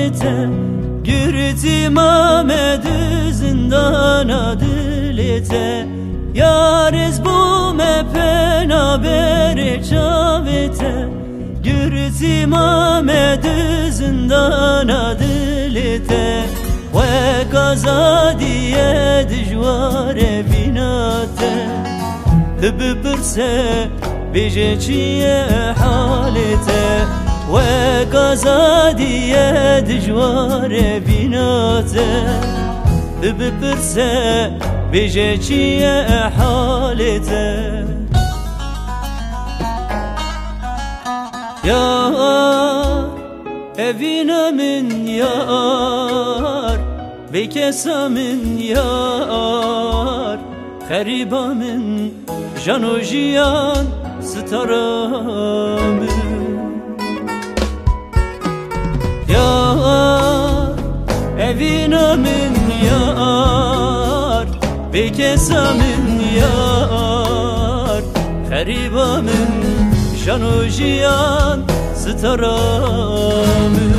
çavete Gürtim Ahmed zindana dilete Yariz bu mepena bere çavete Gürtim Ahmed zindana dilete Ve gazadiye dijware binate Tıbıpırse bije çiye halete Ve gazadiye dijware binate Tıbıpırse bije çiye halete Yar evine min yar Bekesa min yar Kheriba min jano jiyan stara min Yar evine min yar Bekesa min yar Kheriba min jano jiyan stara min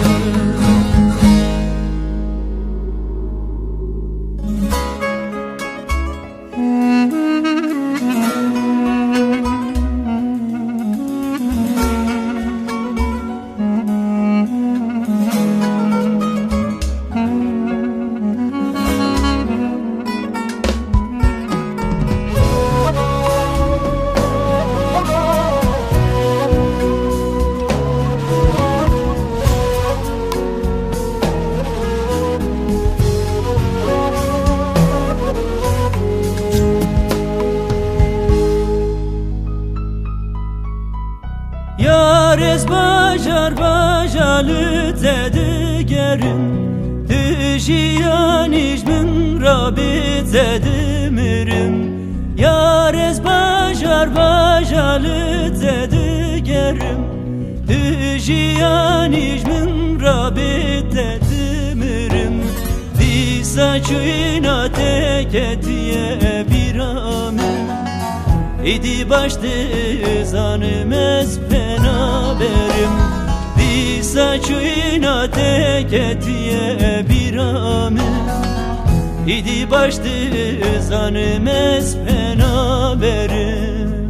Yariz bajar bajalı dedigerim Tüjiyan icmin rabit edimirim Yariz bajar bajalı dedigerim Tüjiyan icmin rabit edimirim Disa çuyna teketiye bir amin İdi başta zanım ezpena berim Disa çuyna teketiye bir amin İdi başta zanım ezpena berim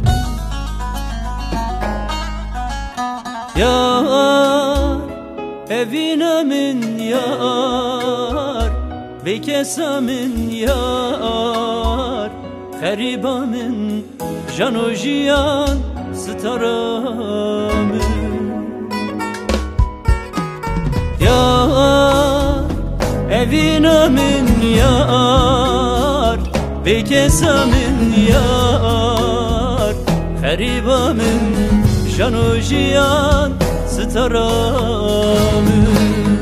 Yar evine min yar Bekesa min yar Kheriba min jano jiyan stara min Yar evine min yar Bekesa min yar Kheriba min jano jiyan stara min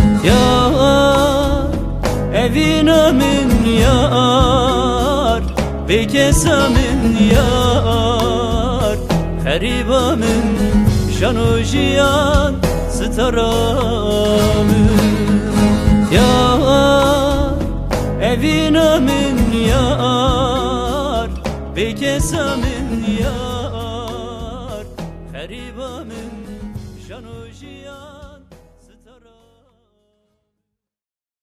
Yar evine min yar Bekesa min yar Kheriba min jano jiyan stara min Yar evine min yar Bekesa min yar Kheriba min jano jiyan